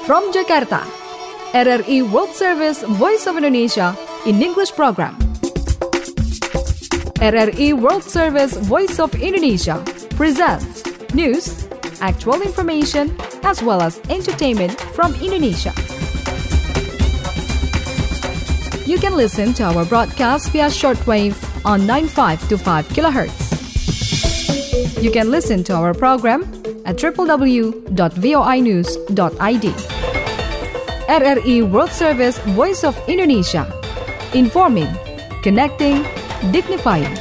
From Jakarta, RRI World Service Voice of Indonesia in English program. RRI World Service Voice of Indonesia presents news, actual information, as well as entertainment from Indonesia. You can listen to our broadcast via shortwave on 9525 kHz. You can listen to our program at www.voinews.id. RRI World Service Voice of Indonesia. Informing, connecting, dignifying.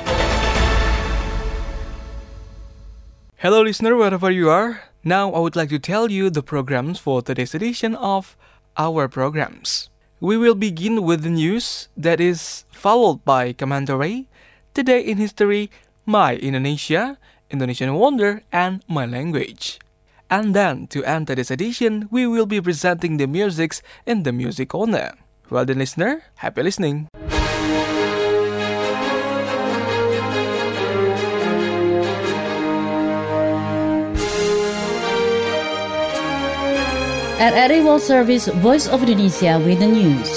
Hello listener, wherever you are. Now I would like to tell you the programs for today's edition of our programs. We will begin with the news that is followed by commentary, Today in History, My Indonesia, Indonesian Wonder, and My Language. And then, to end today's edition, we will be presenting the musics in the Music Corner. Well then, listener, happy listening. RRI World Service Voice of Indonesia with the news.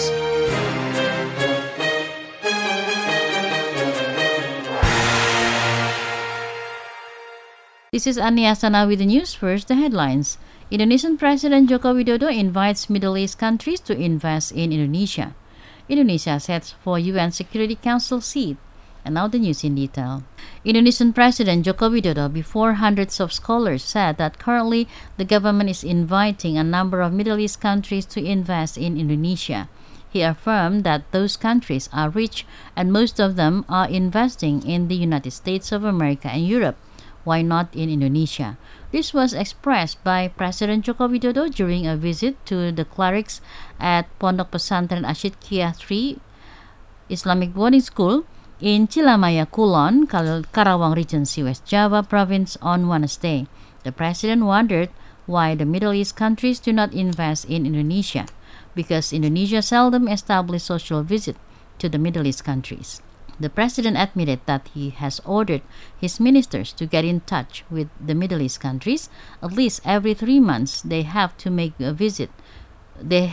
This is Ani Asana with the news. First, the headlines. Indonesian President Joko Widodo invites Middle East countries to invest in Indonesia. Indonesia sets for UN Security Council seat. And now the news in detail. Indonesian President Joko Widodo, before hundreds of scholars, said that currently the government is inviting a number of Middle East countries to invest in Indonesia. He affirmed that those countries are rich and most of them are investing in the United States of America and Europe. Why not in Indonesia? This was expressed by President Joko Widodo during a visit to the clerics at Pondok Pesantren Asyidqiyah III Islamic Boarding School in Cilamaya, Kulon, Karawang Regency, West Java Province on Wednesday. The president wondered why the Middle East countries do not invest in Indonesia, because Indonesia seldom establishes social visit to the Middle East countries. The president admitted that he has ordered his ministers to get in touch with the Middle East countries. At least every 3 months, they have to make visit the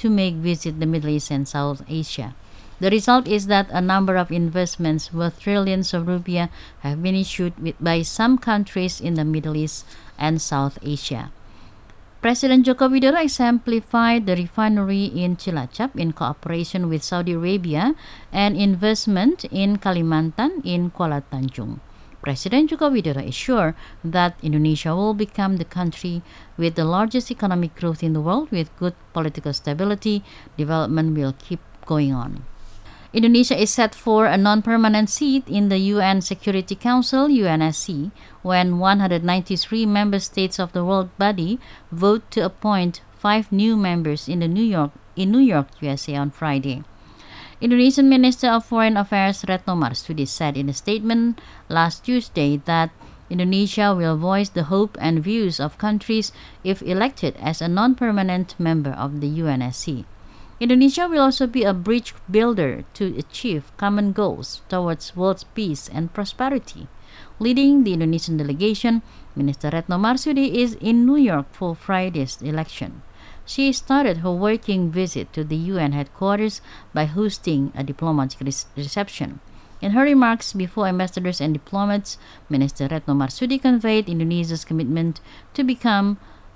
Middle East and South Asia. The result is that a number of investments worth trillions of rupiah have been issued by some countries in the Middle East and South Asia. President Joko Widodo exemplified the refinery in Cilacap in cooperation with Saudi Arabia and investment in Kalimantan in Kuala Tanjung. President Joko Widodo is sure that Indonesia will become the country with the largest economic growth in the world with good political stability. Development will keep going on. Indonesia is set for a non-permanent seat in the UN Security Council, UNSC, when 193 member states of the world body vote to appoint 5 new members in New York, USA on Friday. Indonesian Minister of Foreign Affairs Retno Marsudi said in a statement last Tuesday that Indonesia will voice the hope and views of countries if elected as a non-permanent member of the UNSC. Indonesia will also be a bridge builder to achieve common goals towards world peace and prosperity. Leading the Indonesian delegation, Minister Retno Marsudi is in New York for Friday's election. She started her working visit to the UN headquarters by hosting a diplomatic reception. In her remarks before ambassadors and diplomats, Minister Retno Marsudi conveyed Indonesia's commitment to become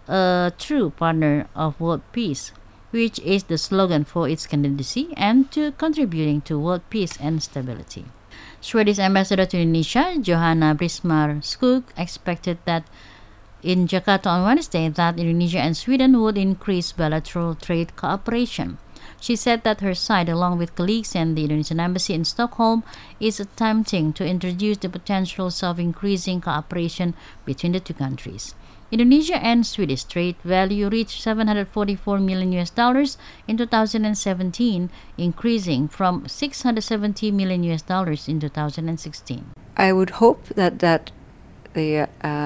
a true partner of world peace, which is the slogan for its candidacy, and to contributing to world peace and stability. Swedish Ambassador to Indonesia, Johanna Brismar Skog, expected that in Jakarta on Wednesday that Indonesia and Sweden would increase bilateral trade cooperation. She said that her side, along with colleagues and the Indonesian embassy in Stockholm, is attempting to introduce the potentials of increasing cooperation between the two countries. Indonesia and Swedish trade value reached $744 million in 2017, increasing from $670 million in 2016. I would hope that the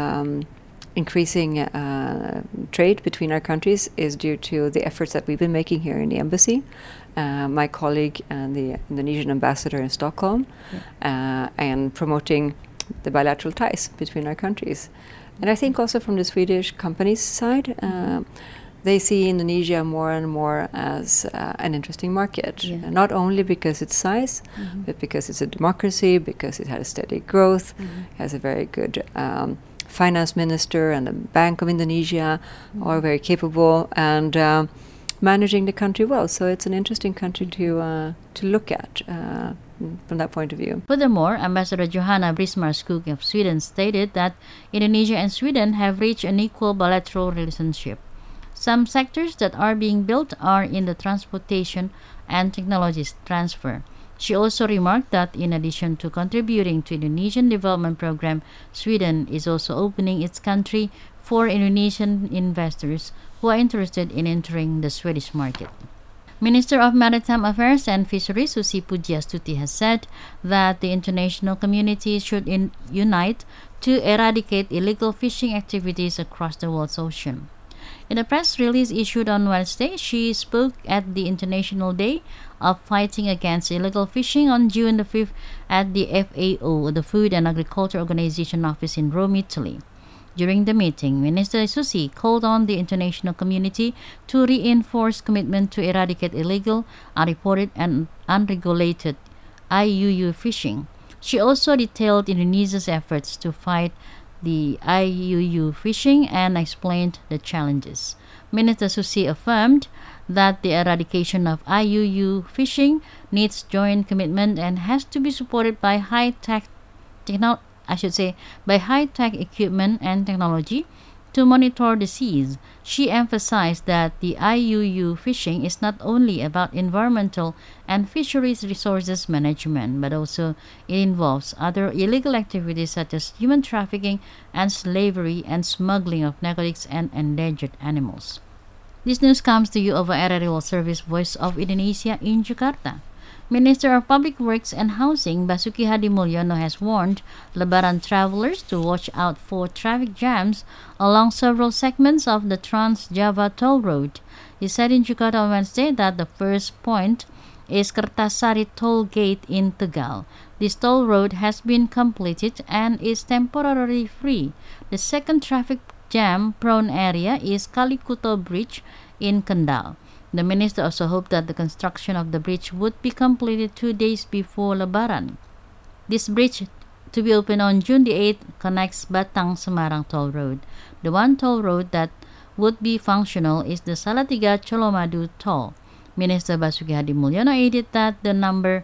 increasing trade between our countries is due to the efforts that we've been making here in the embassy, my colleague and the Indonesian ambassador in Stockholm, and promoting the bilateral ties between our countries. And I think also from the Swedish companies' side, they see Indonesia more and more as an interesting market, Yeah. not only because its size, but because it's a democracy, because it has steady growth, has a very good finance minister, and the Bank of Indonesia are very capable and managing the country well. So it's an interesting country to look at from that point of view. Furthermore, Ambassador Johanna Brismar-Skog of Sweden stated that Indonesia and Sweden have reached an equal bilateral relationship. Some sectors that are being built are in the transportation and technologies transfer. She also remarked that in addition to contributing to Indonesian development program, Sweden is also opening its country for Indonesian investors who are interested in entering the Swedish market. Minister of Maritime Affairs and Fisheries Susi Pujiastuti has said that the international community should unite to eradicate illegal fishing activities across the world's ocean. In a press release issued on Wednesday, she spoke at the International Day of Fighting Against Illegal Fishing on June the 5th at the FAO, the Food and Agriculture Organization office in Rome, Italy. During the meeting, Minister Susi called on the international community to reinforce commitment to eradicate illegal, unreported, and unregulated IUU fishing. She also detailed Indonesia's efforts to fight the IUU fishing and explained the challenges. Minister Susi affirmed that the eradication of IUU fishing needs joint commitment and has to be supported by high-tech equipment and technology to monitor the seas. She emphasized that the IUU fishing is not only about environmental and fisheries resources management, but also it involves other illegal activities such as human trafficking and slavery and smuggling of narcotics and endangered animals. This news comes to you over RRI World Service Voice of Indonesia in Jakarta. Minister of Public Works and Housing Basuki Hadi Mulyono has warned Lebaran travelers to watch out for traffic jams along several segments of the Trans-Java Toll Road. He said in Jakarta on Wednesday that the first point is Kertasari Toll Gate in Tegal. This toll road has been completed and is temporarily free. The second traffic jam-prone area is Kalikuto Bridge in Kendal. The minister also hoped that the construction of the bridge would be completed 2 days before Lebaran. This bridge, to be opened on June the 8th, connects Batang-Semarang Toll Road. The one toll road that would be functional is the Salatiga Colomadu Toll. Minister Basuki Hadi Mulyono added that a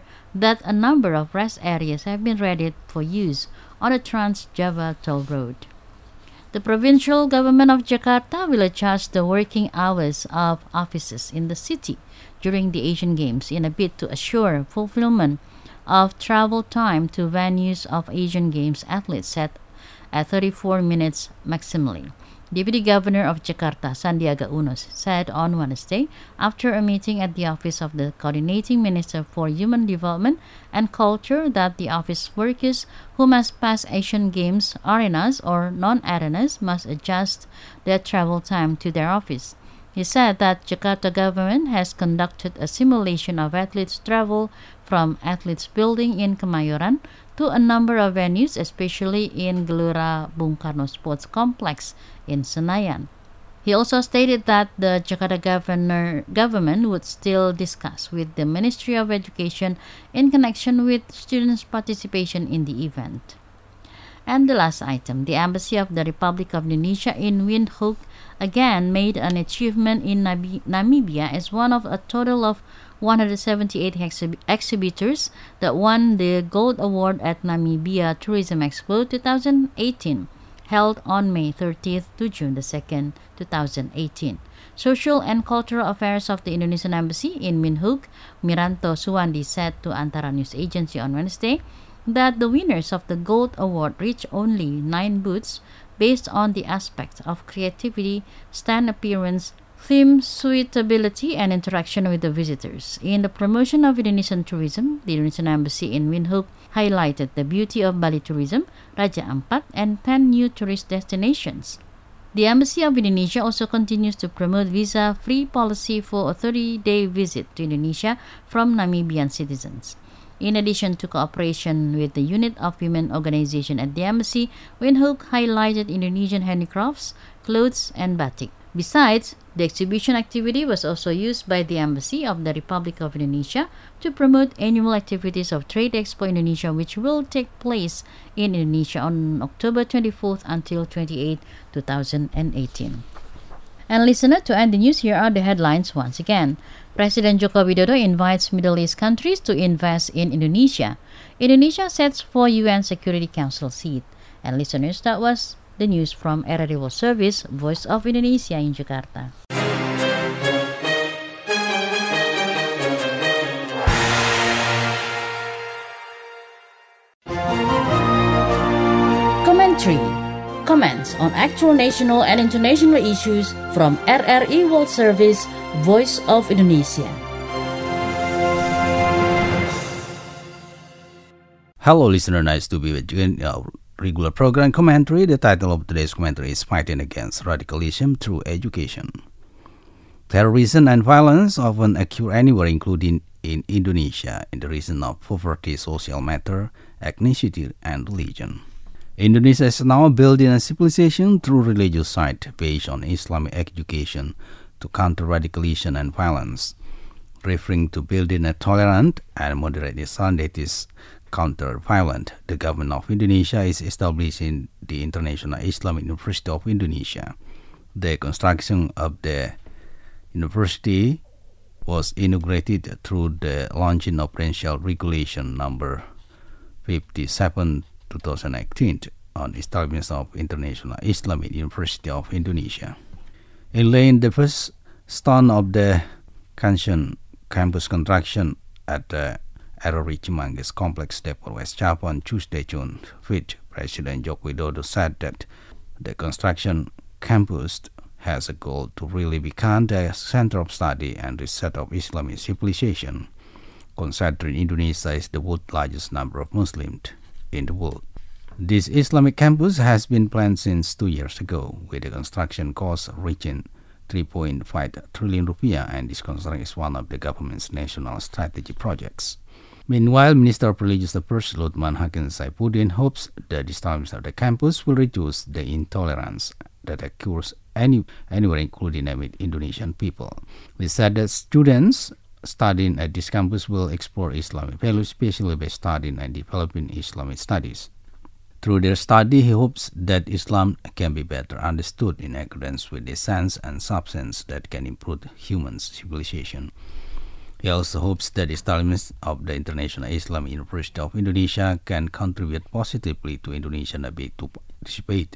number of rest areas have been readied for use on the Trans-Java Toll Road. The provincial government of Jakarta will adjust the working hours of offices in the city during the Asian Games in a bid to assure fulfillment of travel time to venues of Asian Games athletes set at 34 minutes maximally. Deputy Governor of Jakarta, Sandiaga Uno, said on Wednesday after a meeting at the office of the Coordinating Minister for Human Development and Culture that the office workers who must pass Asian Games arenas or non-arenas must adjust their travel time to their office. He said that Jakarta government has conducted a simulation of athletes' travel from Athletes Building in Kemayoran to a number of venues, especially in Gelora Bung Karno Sports Complex in Senayan. He also stated that the Jakarta government would still discuss with the Ministry of Education in connection with students' participation in the event. And the last item, the Embassy of the Republic of Indonesia in Windhoek again made an achievement in Namibia as one of a total of 178 exhibitors that won the Gold Award at Namibia Tourism Expo 2018, held on May 30th to June 2nd, 2018. Social and Cultural Affairs of the Indonesian Embassy in Windhoek, Miranto Suwandi, said to Antara News Agency on Wednesday that the winners of the Gold Award reached only 9 booths based on the aspects of creativity, stand appearance, theme suitability, and interaction with the visitors. In the promotion of Indonesian tourism, the Indonesian Embassy in Windhoek highlighted the beauty of Bali tourism, Raja Ampat, and 10 new tourist destinations. The Embassy of Indonesia also continues to promote visa-free policy for a 30-day visit to Indonesia from Namibian citizens. In addition to cooperation with the Unit of Women organization at the Embassy, Windhoek highlighted Indonesian handicrafts, clothes, and batik. Besides, the exhibition activity was also used by the Embassy of the Republic of Indonesia to promote annual activities of Trade Expo Indonesia, which will take place in Indonesia on October 24th until 28, 2018. And listener, to end the news, here are the headlines once again. President Joko Widodo invites Middle East countries to invest in Indonesia. Indonesia sets for UN Security Council seat. And listeners, that was the news from RRI World Service, Voice of Indonesia in Jakarta. Commentary. Comments on actual national and international issues from RRI World Service, Voice of Indonesia. Hello listener, nice to be with you in our regular program commentary. The title of today's commentary is Fighting Against Radicalism Through Education. Terrorism and violence often occur anywhere, including in Indonesia, in the reason of poverty, social matter, ethnicity, and religion. Indonesia is now building a civilization through religious sight based on Islamic education to counter radicalism and violence, referring to building a tolerant and moderate Islam that is counter-violent. The government of Indonesia is establishing the International Islamic University of Indonesia. The construction of the university was inaugurated through the launching of Presidential Regulation Number 57 2018 on establishment of International Islamic University of Indonesia. In laying the first stone of the Kanshan campus construction at the RRI Cimanggis Complex Depot, West Java on Tuesday, June 5th, President Joko Widodo said that the construction campus has a goal to really become the center of study and research of Islamic civilization, considering Indonesia is the world's largest number of Muslims in the world. This Islamic campus has been planned since 2 years ago, with the construction cost reaching 3.5 trillion rupiah, and this construction is one of the government's national strategy projects. Meanwhile, Minister of Religious Affairs Luthman Hakim Saifuddin hopes that the establishment of the campus will reduce the intolerance that occurs anywhere, including amid Indonesian people. He said that students studying at this campus will explore Islamic values, especially by studying and developing Islamic studies. Through their study, he hopes that Islam can be better understood in accordance with the sense and substance that can improve human civilization. He also hopes that the establishment of the International Islamic University of Indonesia can contribute positively to Indonesian ability to participate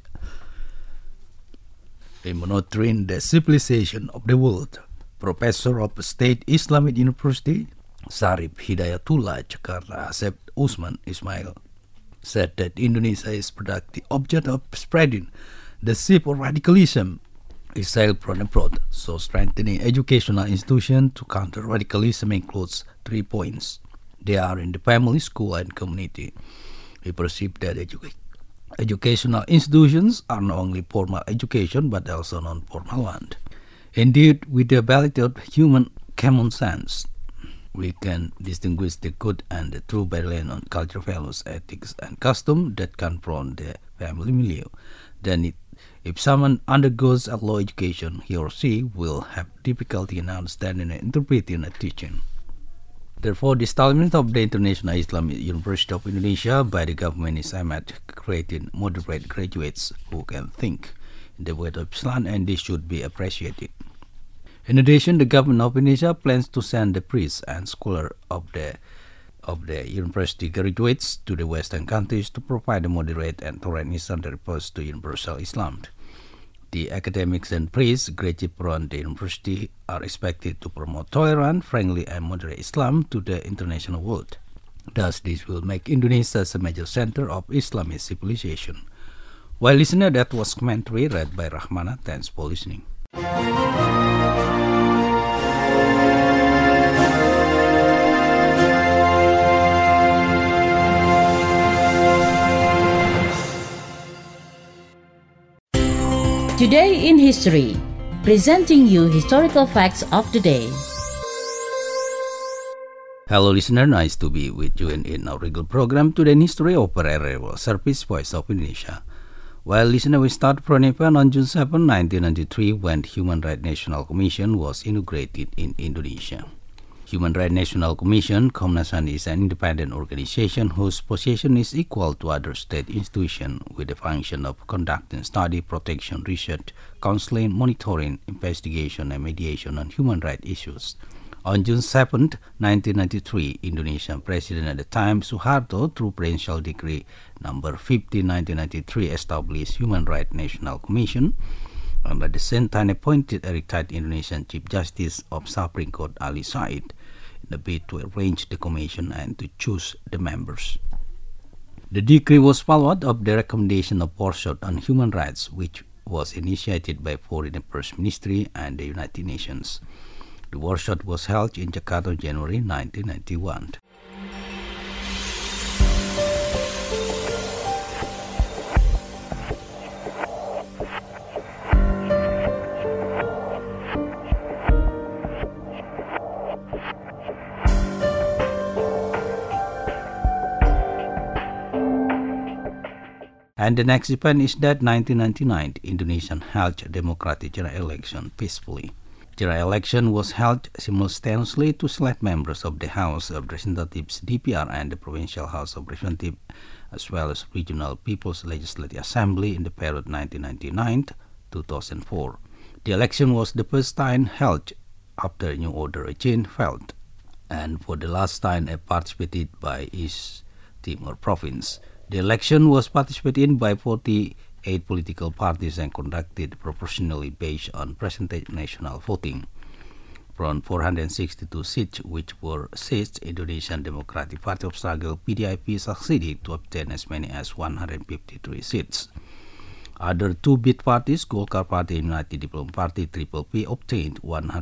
in monitoring the civilization of the world. Professor of State Islamic University, Sarif Hidayatullah Jakarta, Asep Usman Ismail, said that Indonesia is the object of spreading the seed of radicalism is self-run abroad, so strengthening educational institutions to counter radicalism includes 3 points. They are in the family, school, and community. He perceived that educational institutions are not only formal education but also non-formal one. Indeed, with the ability of human common sense, we can distinguish the good and the true by relying on cultural values, ethics, and custom that confront the family milieu. Then if someone undergoes a low education, he or she will have difficulty in understanding and interpreting a teaching. Therefore, the establishment of the International Islamic University of Indonesia by the government is aimed at creating moderate graduates who can think in the way of Islam, and this should be appreciated. In addition, the government of Indonesia plans to send the priests and scholars of the university graduates to the Western countries to provide a moderate and tolerant Islam that refers to universal Islam. The academics and priests graduated from the university are expected to promote tolerant, friendly, and moderate Islam to the international world. Thus, this will make Indonesia a major center of Islamic civilization. Well, listener, that was commentary read by Rahmana. Thanks for listening. Today in History, presenting you historical facts of the day. Hello listener, nice to be with you in our regular program Today in History of RRI World Service, Voice of Indonesia. Well, listener, we start from event on June 7, 1993, when Human Rights National Commission was inaugurated in Indonesia. Human Rights National Commission, Komnas HAM, is an independent organization whose position is equal to other state institutions with the function of conducting study, protection, research, counseling, monitoring, investigation, and mediation on human rights issues. On June 7, 1993, Indonesian President at the time, Suharto, through Presidential Decree number 50, 1993, established Human Rights National Commission, and at the same time appointed a retired Indonesian Chief Justice of Supreme Court, Ali Said, in the bid to arrange the commission and to choose the members. The decree was followed up the recommendation of Workshop on Human Rights, which was initiated by Foreign Affairs Ministry and the United Nations. The workshop was held in Jakarta in January 1991. And the next event is that 1999, Indonesia held a democratic general election peacefully. General election was held simultaneously to select members of the House of Representatives (DPR) and the Provincial House of Representatives, as well as Regional People's Legislative Assembly in the period 1999-2004. The election was the first time held after New Order regime fell, and for the last time participated by East Timor Province. The election was participated in by 48 political parties and conducted proportionally based on percentage national voting. From 462 seats which were seized, Indonesian Democratic Party of Struggle (PDIP) succeeded to obtain as many as 153 seats. Other two bid parties, Golkar Party and United Development Party (PPP), obtained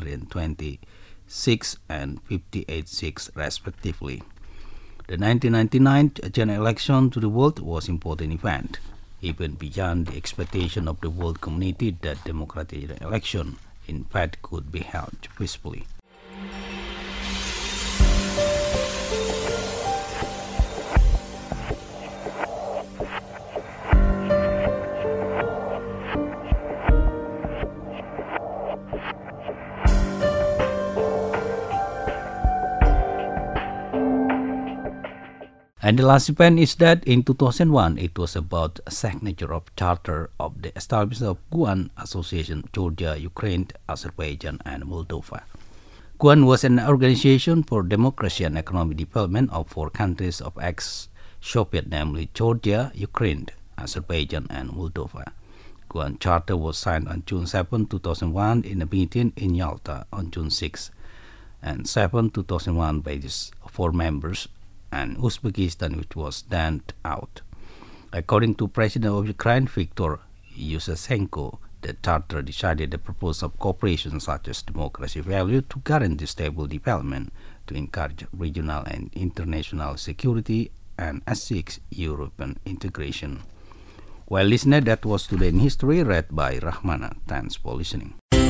126 and 58 seats respectively. The 1999 general election to the world was an important event, even beyond the expectation of the world community that democratic election, in fact, could be held peacefully. And the last event is that in 2001, it was about a signature of charter of the establishment of GUAN Association, Georgia, Ukraine, Azerbaijan, and Moldova. GUAN was an organization for democracy and economic development of four countries of ex-Soviet, namely Georgia, Ukraine, Azerbaijan, and Moldova. GUAN charter was signed on June 7, 2001 in a meeting in Yalta on June 6 and 7, 2001 by these four members, and Uzbekistan, which was stand out. According to President of Ukraine, Viktor Yushchenko, the charter decided the purpose of cooperation such as democracy value to guarantee stable development, to encourage regional and international security, and assist European integration. Well, listener, that was Today in History, read by Rahmana. Thanks for listening.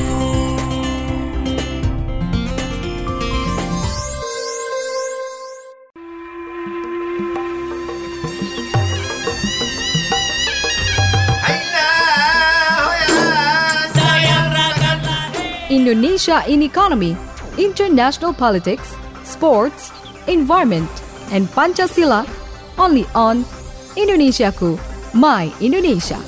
Indonesia in economy, international politics, sports, environment, and Pancasila, only on Indonesiaku, My Indonesia.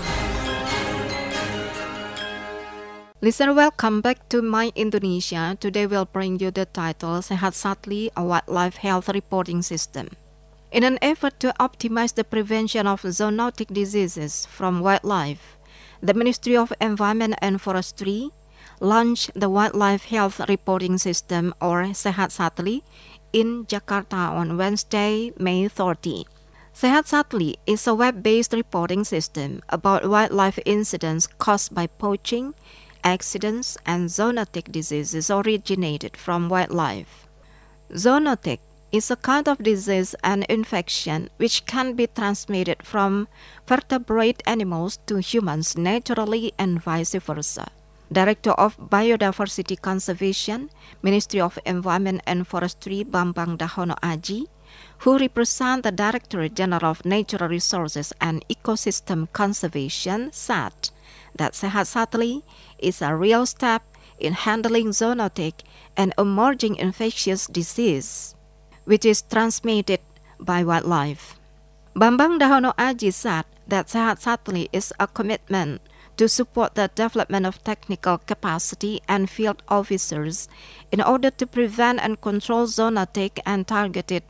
Listener, welcome back to My Indonesia. Today we'll bring you the title Sehat Satli, a Wildlife Health Reporting System. In an effort to optimize the prevention of zoonotic diseases from wildlife, the Ministry of Environment and Forestry launched the Wildlife Health Reporting System, or Sehat Satli, in Jakarta on Wednesday, May 30. Sehat Satli is a web-based reporting system about wildlife incidents caused by poaching, accidents, and zoonotic diseases originated from wildlife. Zoonotic is a kind of disease and infection which can be transmitted from vertebrate animals to humans naturally and vice versa. Director of Biodiversity Conservation, Ministry of Environment and Forestry, Bambang Dahono Aji, who represent the Directorate General of Natural Resources and Ecosystem Conservation, said that Sehat Satli is a real step in handling zoonotic and emerging infectious disease, which is transmitted by wildlife. Bambang Dahono Aji said that Sehat Satli is a commitment to support the development of technical capacity and field officers in order to prevent and control zoonotic and targeted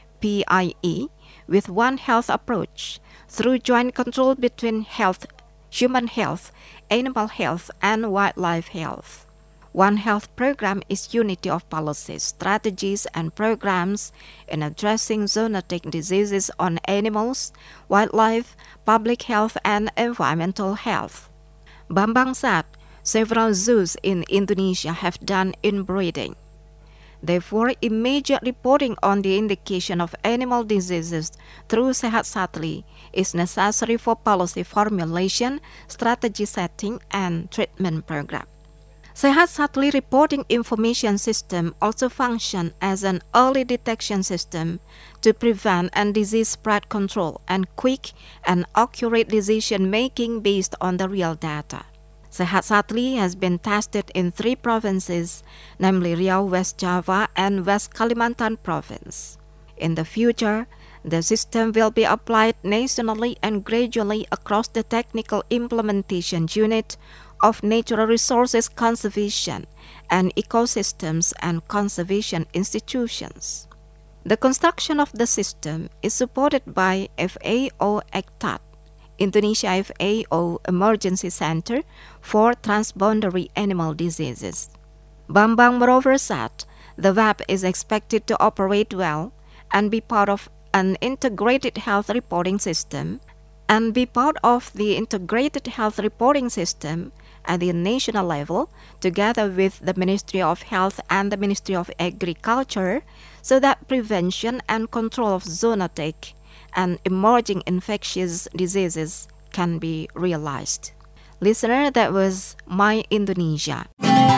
PIE with One Health approach through joint control between human health, animal health, and wildlife health. One Health program is unity of policies, strategies, and programs in addressing zoonotic diseases on animals, wildlife, public health, and environmental health. Bambang said several zoos in Indonesia have done inbreeding. Therefore, immediate reporting on the indication of animal diseases through Sehat Satli is necessary for policy formulation, strategy setting, and treatment program. Sehat Satli reporting information system also function as an early detection system to prevent and disease spread control and quick and accurate decision making based on the real data. Sehat Satli has been tested in 3 provinces, namely Riau, West Java, and West Kalimantan province. In the future, the system will be applied nationally and gradually across the technical implementation unit of Natural Resources Conservation and Ecosystems and Conservation Institutions. The construction of the system is supported by FAO ECTAT, Indonesia FAO Emergency Center for Transboundary Animal Diseases. Bambang moreover said the web is expected to operate well and be part of an integrated health reporting system at the national level together with the Ministry of Health and the Ministry of Agriculture so that prevention and control of zoonotic and emerging infectious diseases can be realized. Listener, that was My Indonesia.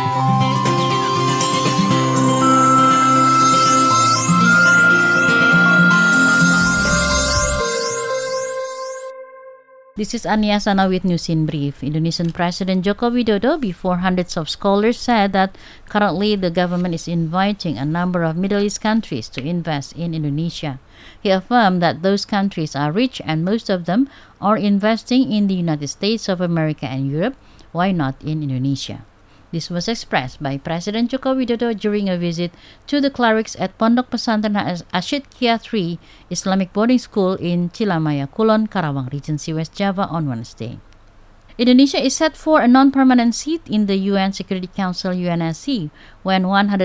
This is Ania Sana with News in Brief. Indonesian President Joko Widodo, before hundreds of scholars, said that currently the government is inviting a number of Middle East countries to invest in Indonesia. He affirmed that those countries are rich and most of them are investing in the United States of America and Europe. Why not in Indonesia? This was expressed by President Joko Widodo during a visit to the clerics at Pondok Pesantren Asyidkia III Islamic Boarding School in Cilamaya, Kulon, Karawang, Regency, West Java on Wednesday. Indonesia is set for a non-permanent seat in the UN Security Council UNSC when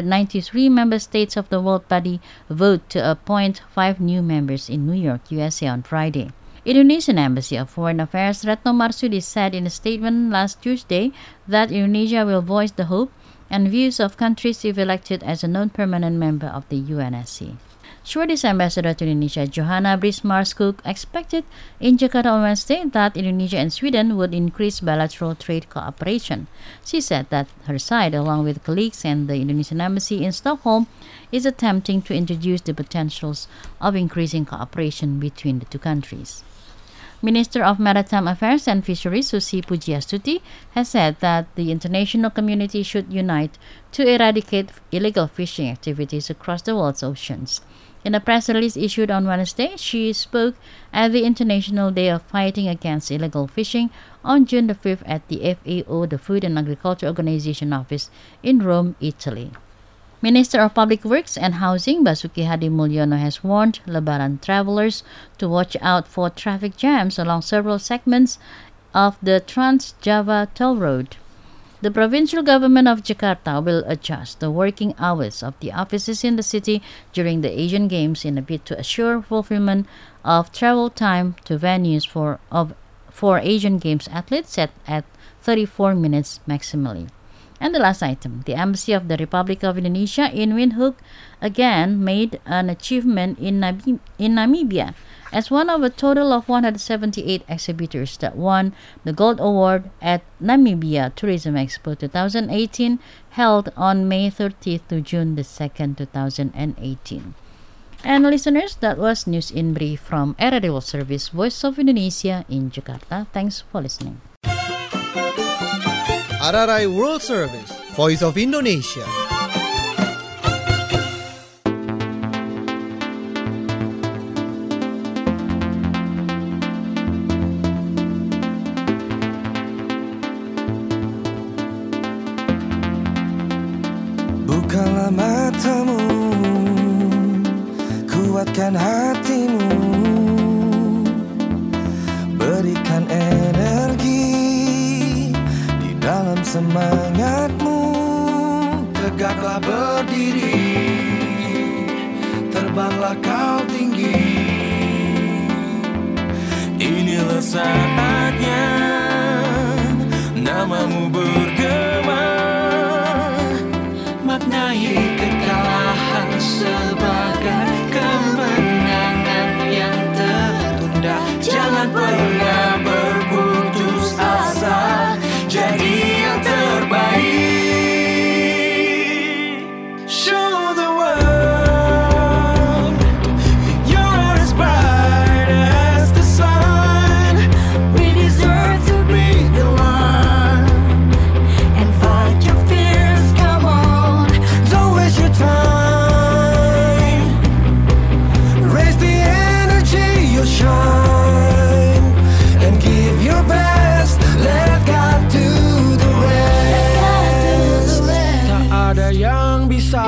193 member states of the world body vote to appoint 5 new members in New York, USA on Friday. Indonesian Embassy of Foreign Affairs Retno Marsudi said in a statement last Tuesday that Indonesia will voice the hope and views of countries if elected as a non-permanent member of the UNSC. Swedish Ambassador to Indonesia Johanna Brismar-Skog expected in Jakarta on Wednesday that Indonesia and Sweden would increase bilateral trade cooperation. She said that her side, along with colleagues and the Indonesian Embassy in Stockholm, is attempting to introduce the potentials of increasing cooperation between the two countries. Minister of Maritime Affairs and Fisheries Susi Pujiastuti has said that the international community should unite to eradicate illegal fishing activities across the world's oceans. In a press release issued on Wednesday, she spoke at the International Day of Fighting Against Illegal Fishing on June the 5th at the FAO, the Food and Agriculture Organization office in Rome, Italy. Minister of Public Works and Housing Basuki Hadi Mulyono has warned Lebaran travelers to watch out for traffic jams along several segments of the Trans-Java Toll Road. The provincial government of Jakarta will adjust the working hours of the offices in the city during the Asian Games in a bid to assure fulfillment of travel time to venues for Asian Games athletes set at 34 minutes maximally. And the last item, the Embassy of the Republic of Indonesia in Windhoek again made an achievement in Namibia as one of a total of 178 exhibitors that won the Gold Award at Namibia Tourism Expo 2018 held on May 30th to June the 2nd, 2018. And listeners, that was News in Brief from RRI World Service, Voice of Indonesia in Jakarta. Thanks for listening. RRI World Service, Voice of Indonesia. Bukalah matamu, kuatkan hatimu, berikan energi di dalam semangatmu. Tegaklah berdiri, terbanglah kau tinggi. Inilah saatnya namamu bergema, maknai kekalahan sebagai kemenangan yang tertunda. Jangan pernah berputus asa, jadi yang terbaik. Show the world you're as bright as the sun. We deserve to be the one and fight your fears. Come on, don't waste your time. Raise the energy, you'll shine, and give your best. Let God do the rest. Tak ada yang bisa.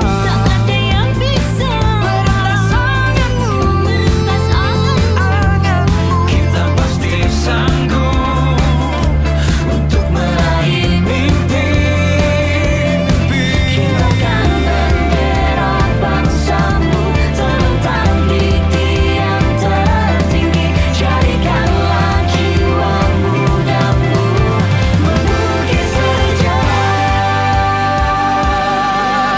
Kita pasti sanggup untuk meraih mimpi. Kibarkan bendera bangsamu, terbang di tiang tertinggi. Jadikanlah jiwa mudamu mengukir sejarah.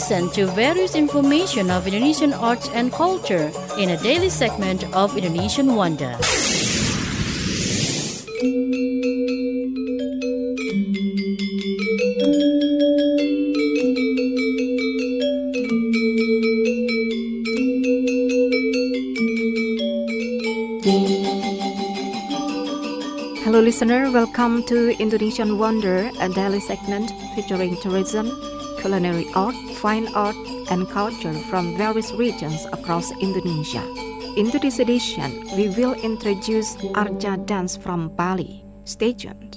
listen to various information of Indonesian arts and culture in a daily segment of Indonesian Wonder. Hello listener, welcome to Indonesian Wonder, a daily segment featuring tourism, culinary art, fine art, and culture from various regions across Indonesia. In today's edition, we will introduce Arja dance from Bali. Stay tuned.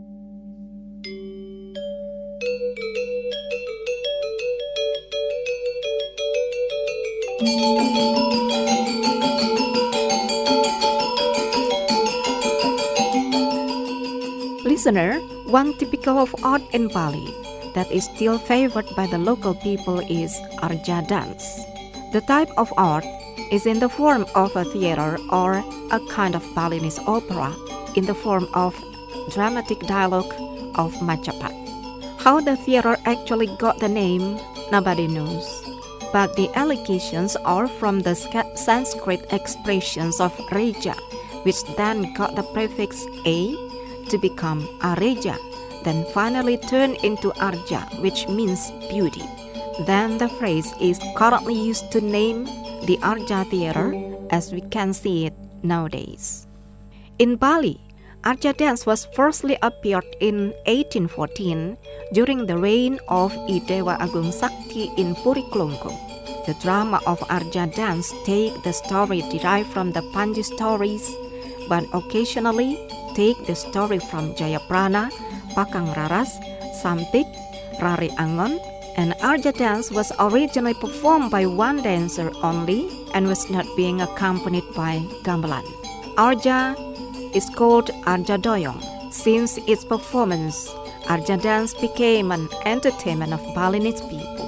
Listener, one typical of art in Bali that is still favored by the local people is Arja dance. The type of art is in the form of a theater or a kind of Balinese opera in the form of dramatic dialogue of Majapahit. How the theater actually got the name, nobody knows. But the allegations are from the Sanskrit expressions of Reja, which then got the prefix A to become Areja, then finally turned into Arja, which means beauty. Then the phrase is currently used to name the Arja Theatre as we can see it nowadays. In Bali, Arja dance was firstly appeared in 1814 during the reign of I Dewa Agung Sakti in Puri Kelungkung. The drama of Arja dance take the story derived from the Panji stories, but occasionally take the story from Jayaprana, Pakang Raras, Sampik, Rari Angon, and Arja dance was originally performed by one dancer only and was not being accompanied by gamelan. Arja is called Arja Doyong. Since its performance, Arja dance became an entertainment of Balinese people.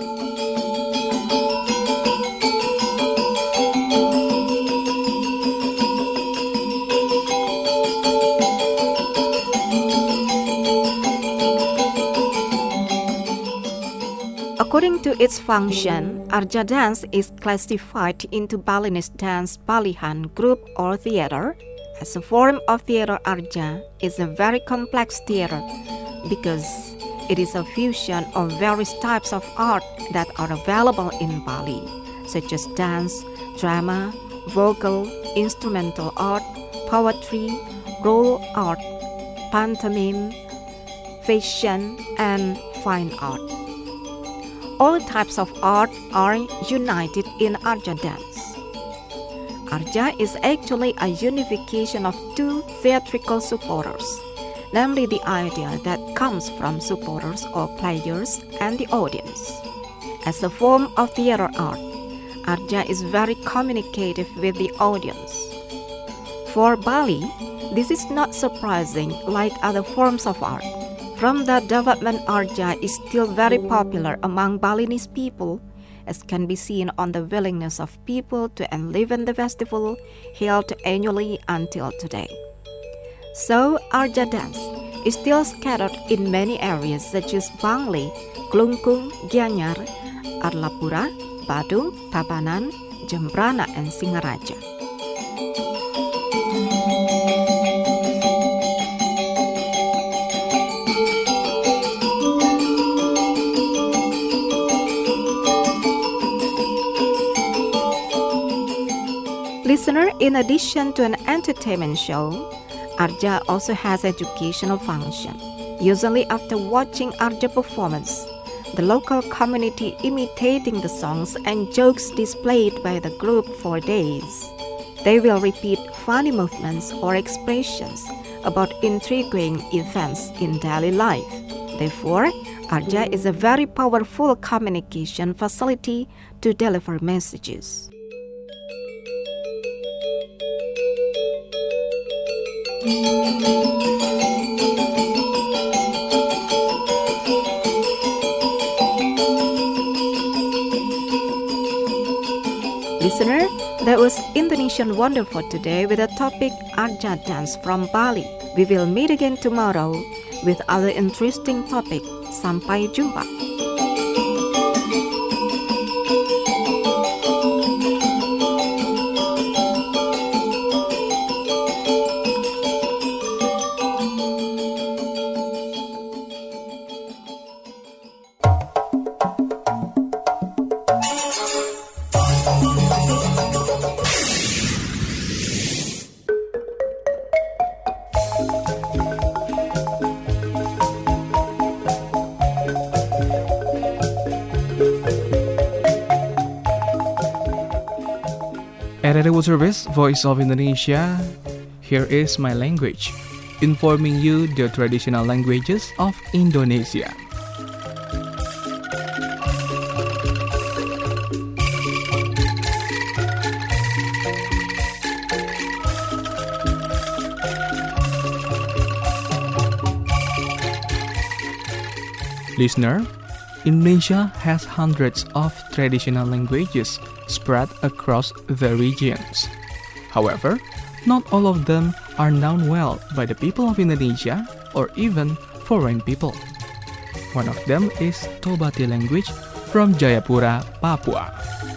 According to its function, Arja dance is classified into Balinese dance Balihan group or theater. As a form of theater, Arja is a very complex theater because it is a fusion of various types of art that are available in Bali, such as dance, drama, vocal, instrumental art, poetry, role art, pantomime, fashion, and fine art. All types of art are united in Arja dance. Arja is actually a unification of two theatrical supporters, namely the idea that comes from supporters or players and the audience. As a form of theater art, Arja is very communicative with the audience. For Bali, this is not surprising like other forms of art. From that development, Arja is still very popular among Balinese people, as can be seen on the willingness of people to enliven the festival held annually until today. So, Arja dance is still scattered in many areas such as Bangli, Kelungkung, Gianyar, Arlapura, Badung, Tabanan, Jembrana, and Singaraja. Listener, in addition to an entertainment show, Arja also has educational function. Usually after watching Arja performance, the local community imitating the songs and jokes displayed by the group for days. They will repeat funny movements or expressions about intriguing events in daily life. Therefore, Arja is a very powerful communication facility to deliver messages. Listener, that was Indonesian Wonder for today with the topic Arja dance from Bali. We will meet again tomorrow with other interesting topic. Sampai jumpa. At Radio World Service, Voice of Indonesia, here is my language, informing you the traditional languages of Indonesia. Listener, Indonesia has hundreds of traditional languages spread across the regions. However, not all of them are known well by the people of Indonesia or even foreign people. One of them is Tobati language from Jayapura, Papua.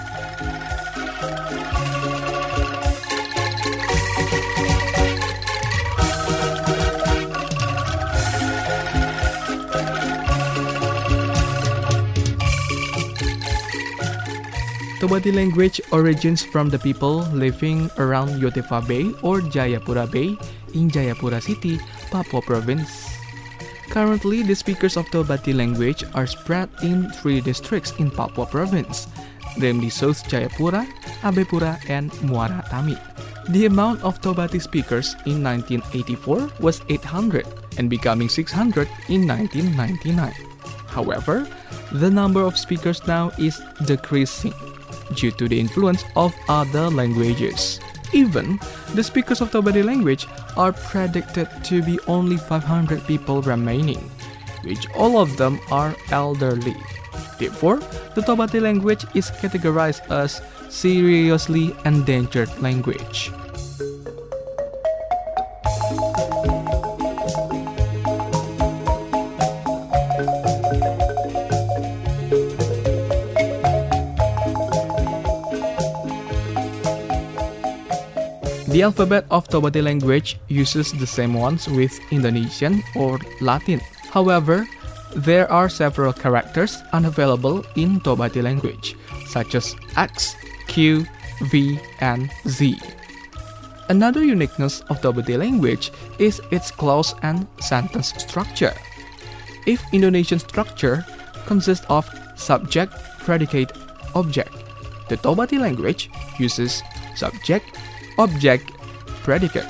Tobati language origins from the people living around Yotefa Bay or Jayapura Bay in Jayapura City, Papua Province. Currently, the speakers of Tobati language are spread in 3 districts in Papua Province, namely South Jayapura, Abepura, and Muara Tami. The amount of Tobati speakers in 1984 was 800 and becoming 600 in 1999. However, the number of speakers now is decreasing due to the influence of other languages. Even the speakers of Tobati language are predicted to be only 500 people remaining, which all of them are elderly. Therefore, the Tobati language is categorized as seriously endangered language. The alphabet of Tobati language uses the same ones with Indonesian or Latin. However, there are several characters unavailable in Tobati language, such as X, Q, V, and Z. Another uniqueness of Tobati language is its clause and sentence structure. If Indonesian structure consists of subject, predicate, object, the Tobati language uses subject, object, predicate.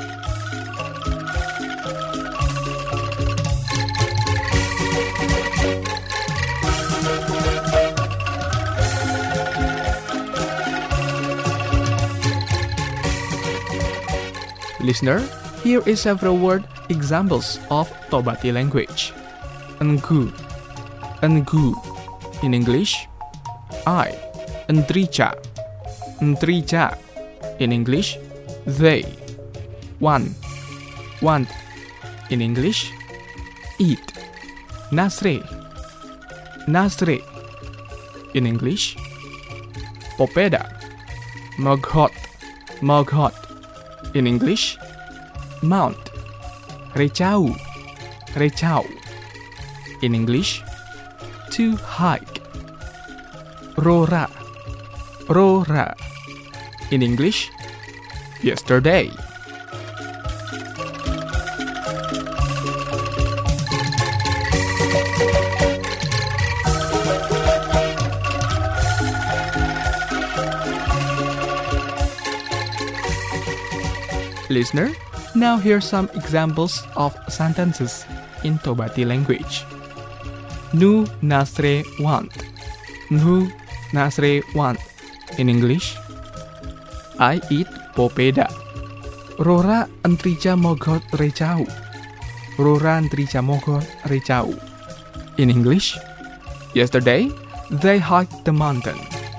Listener, here is several word examples of Tobati language. Enggu, enggu. In English, I. Entrica, entrica. In English, they. Want, want. In English, eat. Nasre, nasre. In English, popeda. Moghot, moghot. In English, mount. Rechau, rechau. In English, to hike. Rora, rora. In English, yesterday. Listener, now here's some examples of sentences in Tobati language. Nu nasre want. Nu nasre want. In English, I eat popeda. Rora entrica mogot rechau. Rora entrica mogot rechau. In English, yesterday they hiked the mountain.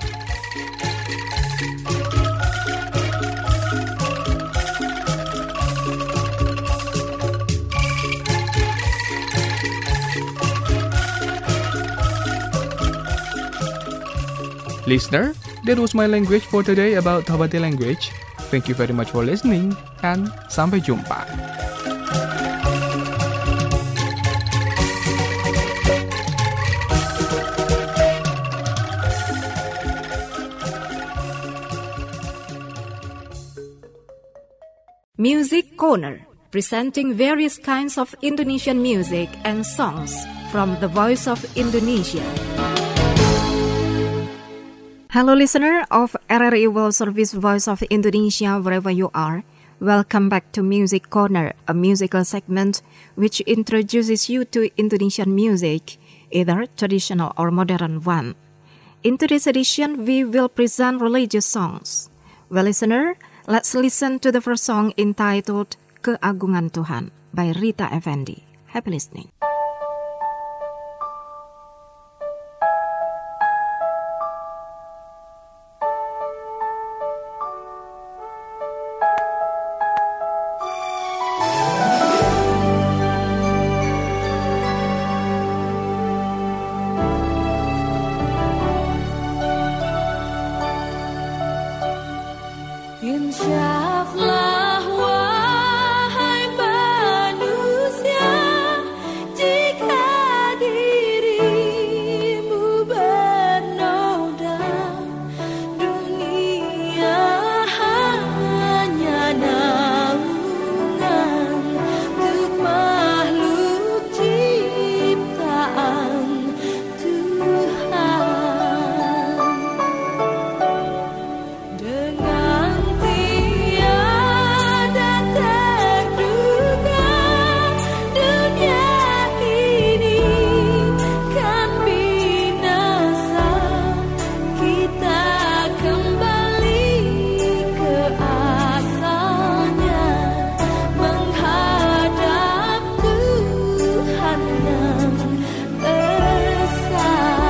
Listener, that was my language for today about Tobati language. Thank you very much for listening and sampai jumpa. Music Corner, presenting various kinds of Indonesian music and songs from the Voice of Indonesia. Hello listener of RRI World Service Voice of Indonesia wherever you are. Welcome back to Music Corner, a musical segment which introduces you to Indonesian music, either traditional or modern one. In today's edition, we will present religious songs. Well listener, let's listen to the first song entitled Keagungan Tuhan by Rita Effendi. Happy listening. Insyaflah wahai manusia, jika dirimu bernoda, dunia hanya naungan untuk makhluk ciptaan Tuhan. Dengan tiada terduga, dunia ini kan binasa. Kita kembali ke asalnya, menghadap Tuhan yang esa.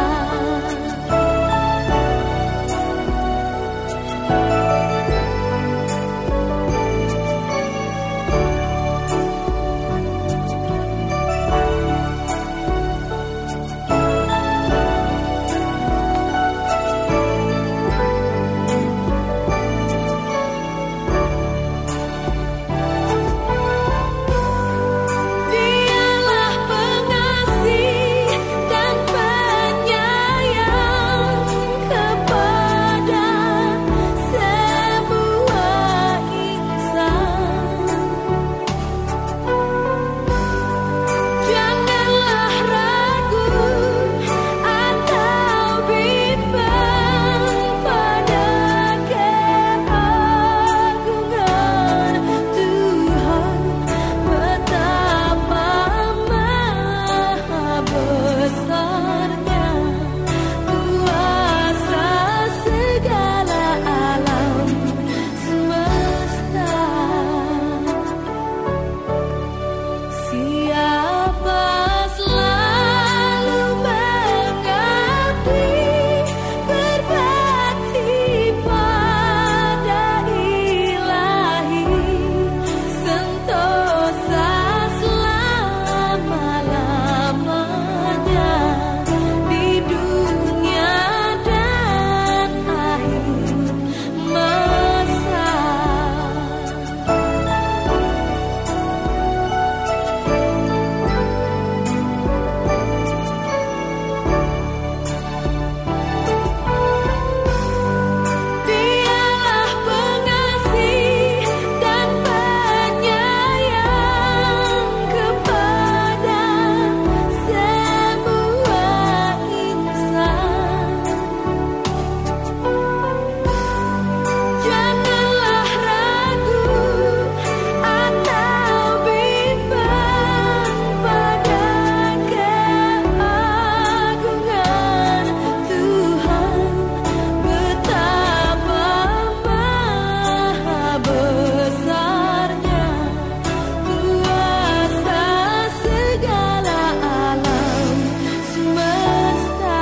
Dialah pengasih dan penyayang kepada semua insan. Janganlah ragu atau bimbang pada keagungan Tuhan, betapa maha besarnya kuasa segala alam semesta. Siapa selalu mengabdi, berbakti pada Ilahi, sentosa selama-lamanya di dunia dan akhir masa. Dialah pengasih dan penyayang kepada semua insan. Janganlah ragu atau bimbang pada keagungan Tuhan, betapa maha besarnya kuasa segala alam semesta.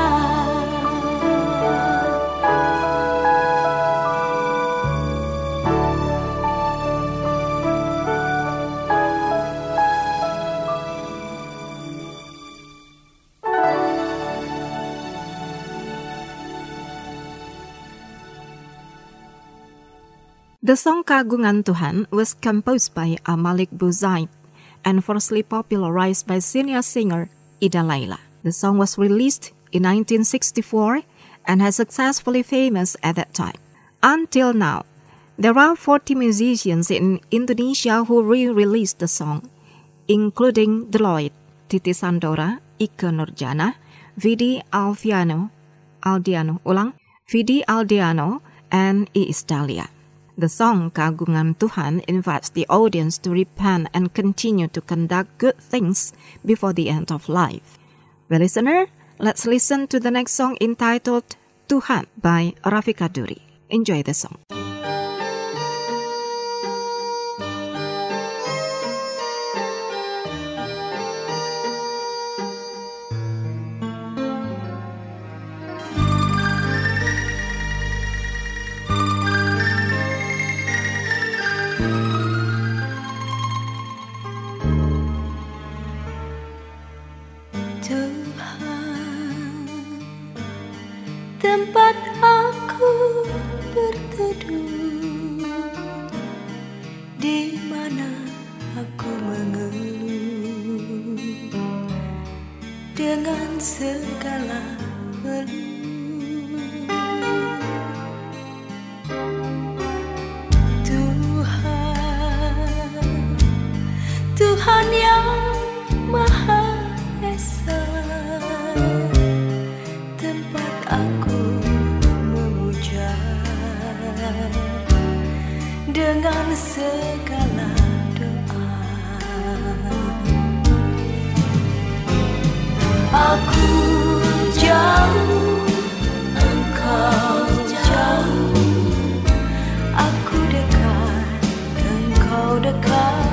The song Keagungan Tuhan was composed by Malik Buzaid and firstly popularized by senior singer Ida Laila. The song was released in 1964 and has successfully famous at that time. Until now, there are 40 musicians in Indonesia who re-released the song, including Deloitte, Titi Sandora, Ike Nurjana, Vidi Aldiano, Vidi Aldiano, and Iis Dahlia. The song Keagungan Tuhan invites the audience to repent and continue to conduct good things before the end of life. Well, listener, let's listen to the next song entitled Tuhan by Rafiqa Duri. Enjoy the song. Tempat aku berteduh, di mana aku mengeluh dengan segala peluh. Tuhan yang Maha Esa, tempat aku memuja dengan segala doa. Aku jauh, engkau jauh, aku dekat, engkau dekat.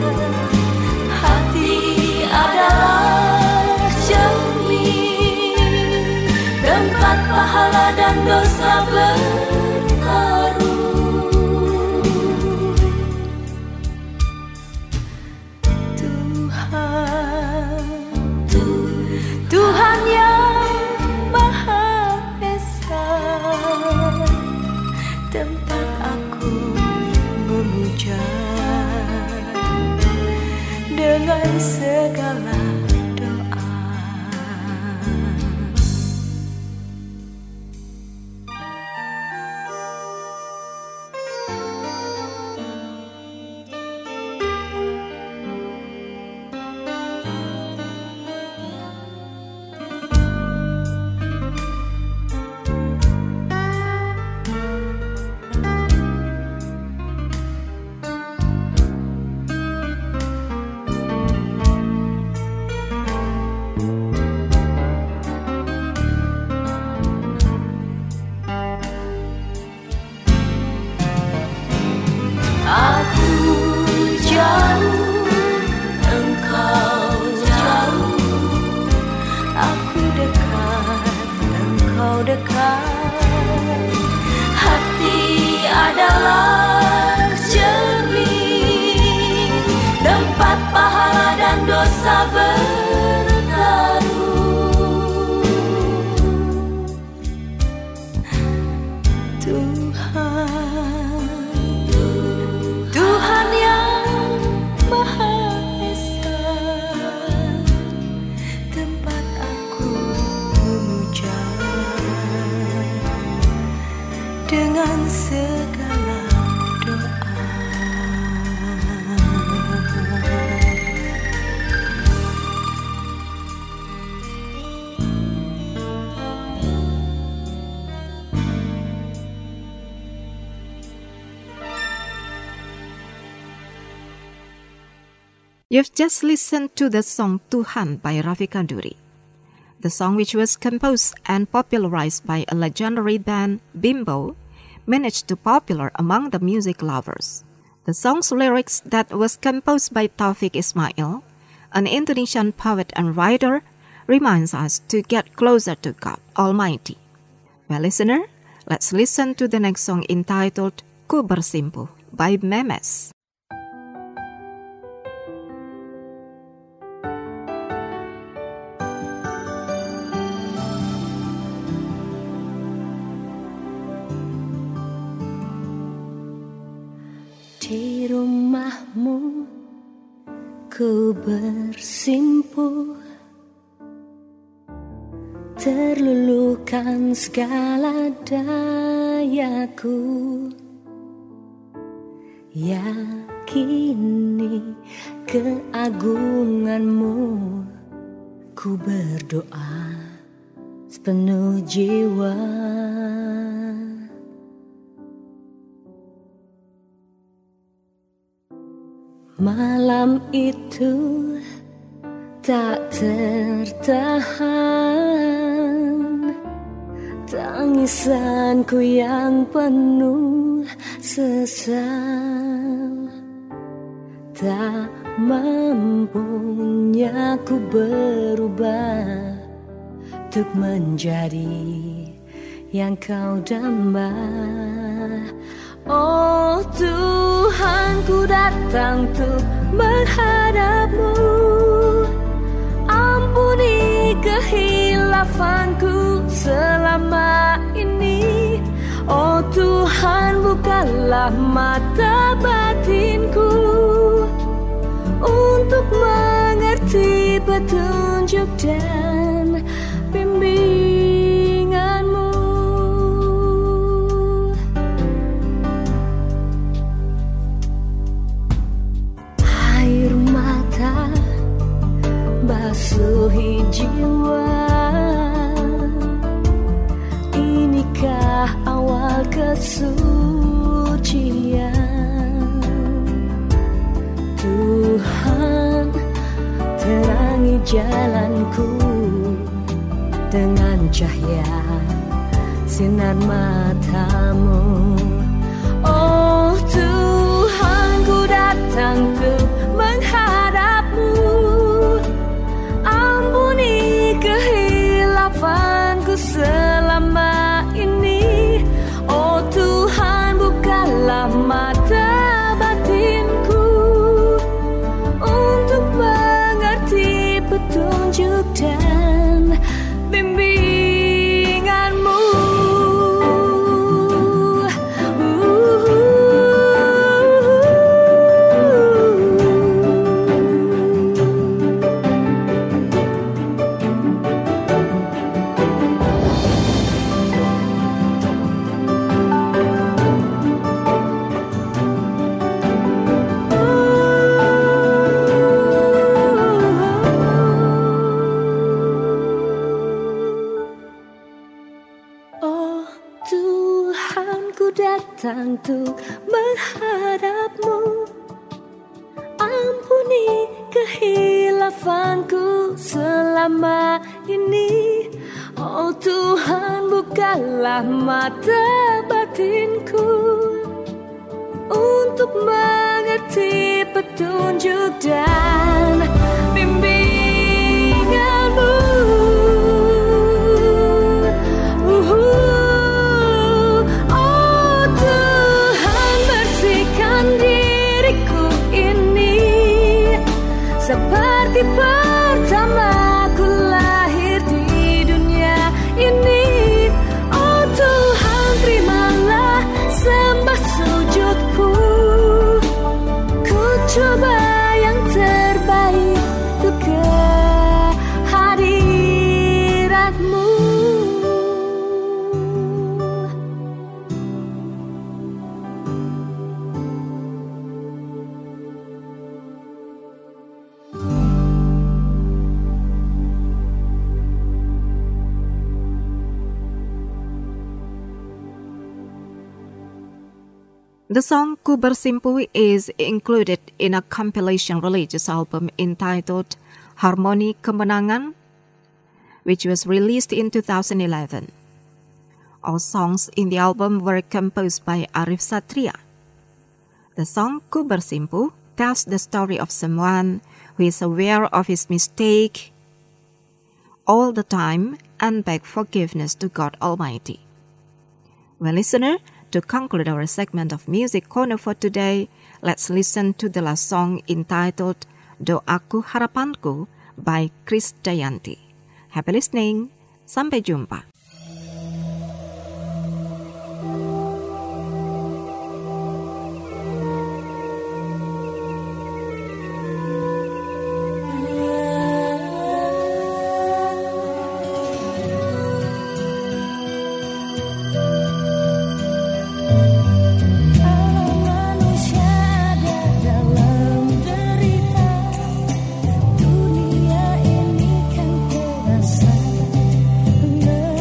Hati adalah cermin, tempat pahala dan dosa bertaruh. Tuhan yang Maha Esa, tempat aku memuja dengan segala doa. Aku jauh, engkau jauh, aku dekat, engkau dekat. Hati adalah cermin, tempat pahala dan dosa bertaruh. Tuhan yang Maha Esa, tempat aku memuja dengan segala doa. You've just listened to the song Tuhan by Rafiqa Duri. The song, which was composed and popularized by a legendary band, Bimbo, managed to popular among the music lovers. The song's lyrics that was composed by Taufik Ismail, an Indonesian poet and writer, reminds us to get closer to God Almighty. Well, listener, let's listen to the next song entitled Ku Bersimpuh by Memes. Di rumahmu ku bersimpuh, terluluhkan segala dayaku, yakini keagunganmu. Ku berdoa sepenuh jiwa. Malam itu tak tertahan, tangisanku yang penuh sesal. Tak mampunya ku berubah untuk menjadi yang kau damba. Oh Tuhan, ku datang untuk menghadap-Mu. Ampuni kehilafanku selama ini. Oh Tuhan, bukalah mata batinku untuk mengerti petunjuk dan bimbingan-Mu. Air mata basuhi jiwa. Inikah awal kesucian? Tuhan, terangi jalanku dengan cahaya sinar mata-Mu. Oh Tuhan, ku datang untuk menghadap-Mu. Ampuni kehilafanku selama ini. Oh Tuhan, bukalah mata batinku untuk mengerti petunjuk dan bimbingan-Mu. Oh Tuhan, ku datang untuk menghadap-Mu. Ampuni kehilafanku selama ini. Oh Tuhan, bukalah mata batinku untuk mengerti petunjuk dan bimbingan-Mu. Oh Tuhan, bersihkan diriku ini seperti pertama ku lahir di dunia ini. Oh Tuhan, terimalah sembah sujudku. Ku coba yang terbaik untuk kehadirat-Mu. The song Ku Bersimpuh is included in a compilation religious album entitled Harmoni Kemenangan, which was released in 2011. All songs in the album were composed by Arif Satria. The song Ku Bersimpuh tells the story of someone who is aware of his mistake all the time and beg forgiveness to God Almighty. Well, listener, to conclude our segment of Music Corner for today, let's listen to the last song entitled Doaku Harapanku by Krisdayanti. Happy listening. Sampai jumpa. Dunia ini kan terasa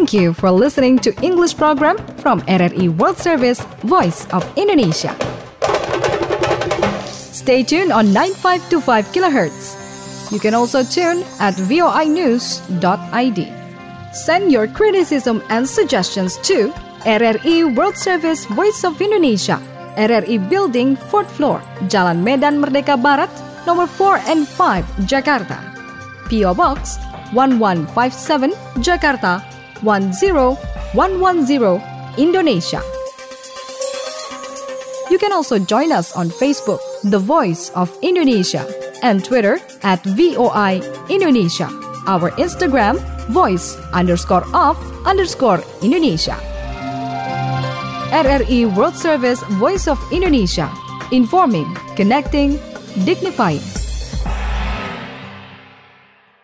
Thank you for listening to English program from RRI World Service, Voice of Indonesia. Stay tuned on 9525 kHz. You can also tune at voinews.id. Send your criticism and suggestions to RRI World Service, Voice of Indonesia, RRI Building, 4th floor, Jalan Medan Merdeka Barat, nomor 4 and 5, Jakarta. PO Box 1157, Jakarta 10110, Indonesia. You can also join us on Facebook, The Voice of Indonesia, and Twitter at VOI Indonesia. Our Instagram, voice_of_Indonesia. RRI World Service, Voice of Indonesia. Informing, connecting, dignifying.